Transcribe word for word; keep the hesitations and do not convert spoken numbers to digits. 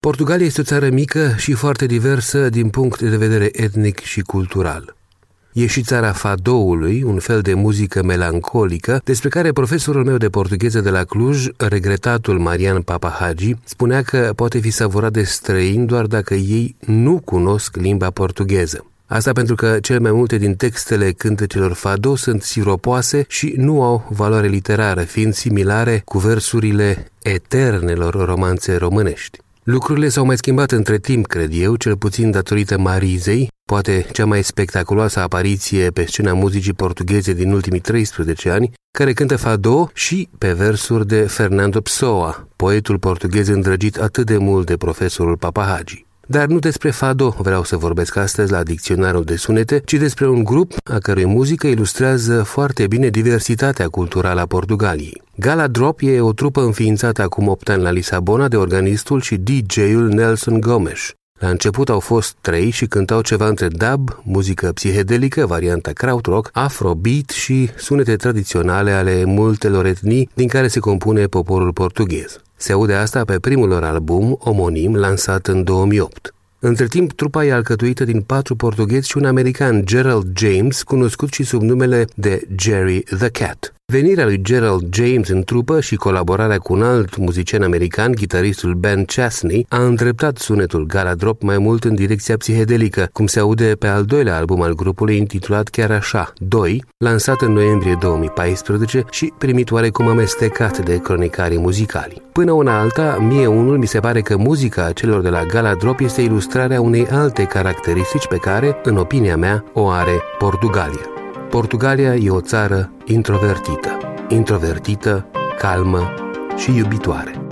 Portugalia este o țară mică și foarte diversă din punct de vedere etnic și cultural. E și țara fadoului, un fel de muzică melancolică, despre care profesorul meu de portugheză de la Cluj, regretatul Marian Papahagi, spunea că poate fi savurat de străini doar dacă ei nu cunosc limba portugheză. Asta pentru că cele mai multe din textele cântecelor fado sunt siropoase și nu au valoare literară, fiind similare cu versurile eternelor romanțe românești. Lucrurile s-au mai schimbat între timp, cred eu, cel puțin datorită Marizei, poate cea mai spectaculoasă apariție pe scena muzicii portugheze din ultimii treisprezece ani, care cântă fado și pe versuri de Fernando Pessoa, poetul portughez îndrăgit atât de mult de profesorul Papahagi. Dar nu despre fado vreau să vorbesc astăzi la Dicționarul de Sunete, ci despre un grup a cărui muzică ilustrează foarte bine diversitatea culturală a Portugaliei. Gala Drop e o trupă înființată acum opt ani la Lisabona de organistul și D J-ul Nelson Gomes. La început au fost trei și cântau ceva între dub, muzică psihedelică, varianta krautrock, afrobeat și sunete tradiționale ale multelor etnii din care se compune poporul portughez. Se aude asta pe primul lor album, omonim, lansat în două mii opt. Între timp, trupa e alcătuită din patru portughezi și un american, Gerald James, cunoscut și sub numele de Jerry the Cat. Venirea lui Gerald James în trupă și colaborarea cu un alt muzician american, gitaristul Ben Chesney, a îndreptat sunetul Gala Drop mai mult în direcția psihedelică, cum se aude pe al doilea album al grupului intitulat chiar așa, doi, lansat în noiembrie două mii paisprezece și primit oarecum amestecat de cronicarii muzicali. Până una alta, mie unul mi se pare că muzica celor de la Gala Drop este ilustrarea unei alte caracteristici pe care, în opinia mea, o are Portugalia. Portugalia e o țară introvertită, introvertită, calmă și iubitoare.